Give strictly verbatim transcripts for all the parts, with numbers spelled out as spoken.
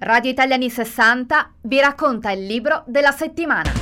Radio Italia anni sessanta vi racconta il libro della settimana.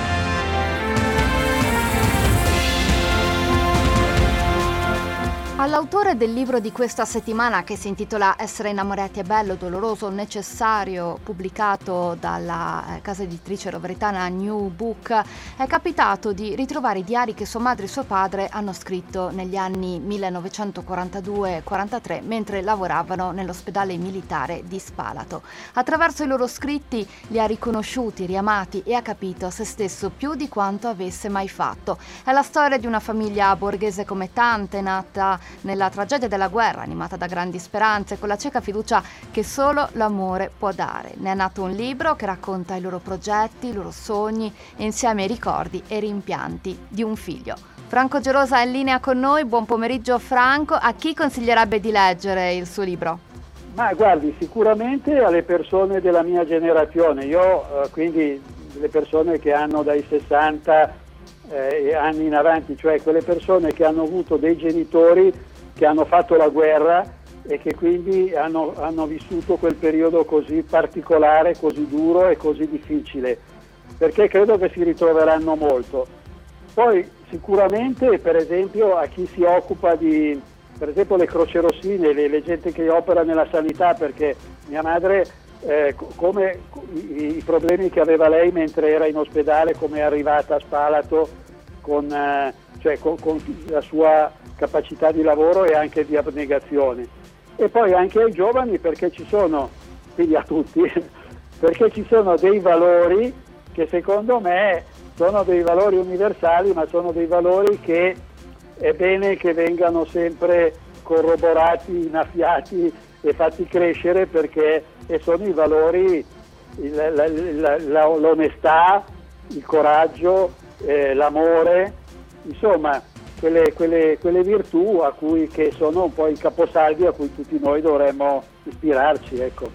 All'autore del libro di questa settimana, che si intitola Essere innamorati è bello, doloroso, necessario, pubblicato dalla casa editrice roveretana New Book, è capitato di ritrovare i diari che sua madre e suo padre hanno scritto negli anni millenovecentoquarantadue quarantatré mentre lavoravano nell'ospedale militare di Spalato. Attraverso i loro scritti li ha riconosciuti, riamati e ha capito se stesso più di quanto avesse mai fatto. È la storia di una famiglia borghese come tante, nata nella tragedia della guerra, animata da grandi speranze, con la cieca fiducia che solo l'amore può dare. Ne è nato un libro che racconta i loro progetti, i loro sogni e insieme ai ricordi e rimpianti di un figlio. Franco Gerosa è in linea con noi. Buon pomeriggio Franco. A chi consiglierebbe di leggere il suo libro? Ma guardi, sicuramente alle persone della mia generazione. Io eh, quindi le persone che hanno dai sessanta Eh, anni in avanti, cioè quelle persone che hanno avuto dei genitori che hanno fatto la guerra e che quindi hanno, hanno vissuto quel periodo così particolare, così duro e così difficile, perché credo che si ritroveranno molto. Poi sicuramente, per esempio, a chi si occupa di, per esempio, le crocerossine, le, le gente che opera nella sanità, perché mia madre Eh, come i, i problemi che aveva lei mentre era in ospedale, come è arrivata a Spalato con, eh, cioè con, con la sua capacità di lavoro e anche di abnegazione. E poi anche ai giovani, perché ci sono, quindi a tutti, perché ci sono dei valori che secondo me sono dei valori universali, ma sono dei valori che è bene che vengano sempre corroborati, innaffiati e fatti crescere, perché e sono i valori, la, la, la, la, l'onestà, il coraggio, eh, l'amore, insomma quelle, quelle, quelle virtù a cui, che sono un po' i caposaldi a cui tutti noi dovremmo ispirarci, ecco.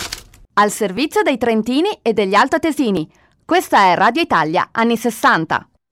Al servizio dei trentini e degli altoatesini. Questa è Radio Italia anni sessanta.